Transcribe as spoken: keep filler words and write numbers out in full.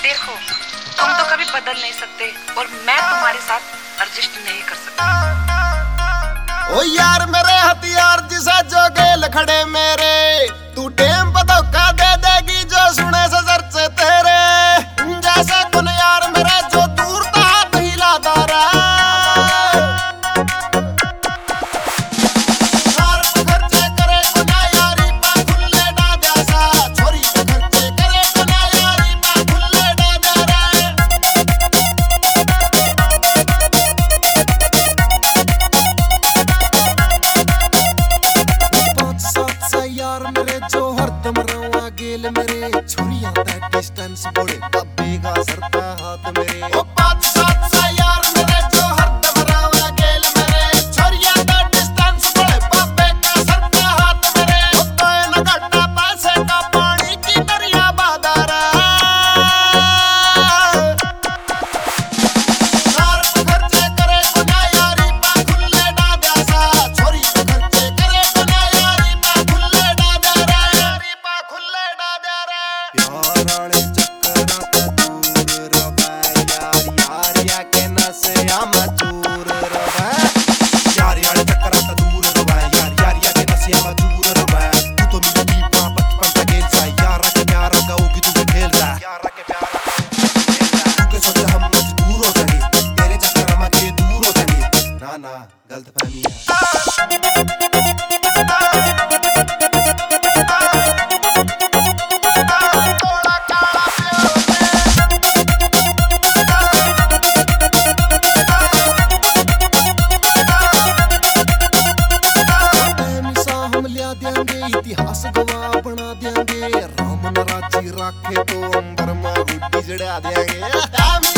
देखो, तुम तो कभी बदल नहीं सकते और मैं तुम्हारे साथ एडजस्ट नहीं कर सकती। ओ यार मेरे हथियार जिसे जो गेल खड़े मेरे, तू टेम पे धोखा दे देगी जो सुने से सर से तेरे। जैसे कुन यार मेरे जो दूर था हाथ हिलाता रहा, खर्चे करे गुना यारी पा खुले डा जैसा, छोरी पे खर्चे करे गुना यारी पा खुले डा जा रहा। पाँच सात सा यार मेरे जो हरदम रवा गेल मेरे, छोरियां दा डिस्टेंस बोले बाबे का सरता हाथ मेरे। ओ पाँच सात सा यार मेरे जो हरदम रवा गेल मेरे, छोरियां दा डिस्टेंस बोले बाबे का सरता हाथ मेरे। ओ तो न घटा पैसे का पानी की दरिया बादारा, खर्चे करे गुना यारी पा खुले डा जैसा, छोरी पे खर्चे करे गुना यारी पा खुले डा जा रहा, यारी पा खुले डा जा रहा। प्यार वाले चक्करां ते दूर रवै यार, यारिया के नशा में चूर रवै। यार वाले चक्करां ते दूर रवै यार, यारिया के नशा में चूर रवै। तू तो मेरी दीपा बचपन से खेल सा, यार के प्यार गाओगी तू खेल रहा, यार के प्यार तू के सोच हम मजबूर हो जाएंगे, तेरे चक्कर में के दूर हो जाएंगे। ना ना गलतफहमी है। इतिहास गवाह बना देंगे, राम न राजी राखे तो अंबर में गुड्डी चढ़ा देंगे।